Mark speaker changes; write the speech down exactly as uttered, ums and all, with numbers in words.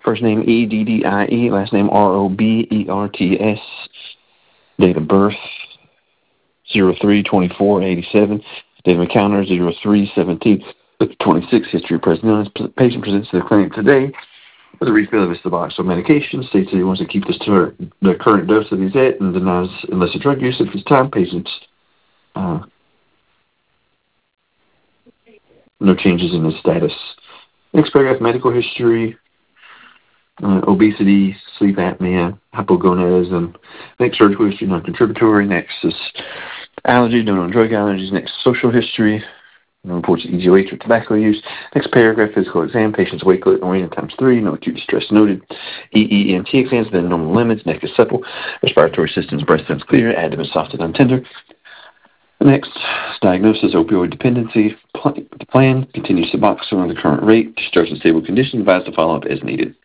Speaker 1: First name E D D I E, last name R O B E R T S. Date of birth zero three twenty-four eighty-seven. Date of encounter zero three seventeen twenty-six. History of present illness. Patient presents to the clinic today with a refill of his Suboxone medication. States that he wants to keep this to the current dose that he's at and denies illicit drug use at this time. Patient's uh, no changes in his status. Next paragraph, medical history, uh, obesity, sleep apnea, hypogonadism. Next, surgical history, non-contributory. Next is allergies, no known drug allergies. Next, social history, no reports of E G O H or tobacco use. Next paragraph, physical exam, patient's weight weight times three, no acute distress noted. E E N T exams within normal limits. Neck is supple, respiratory system's breast feels clear, abdomen soft and untender. Next, diagnosis, opioid dependency. The plan continues Suboxone on the current rate. Discharge in stable condition. Advised to follow up as needed.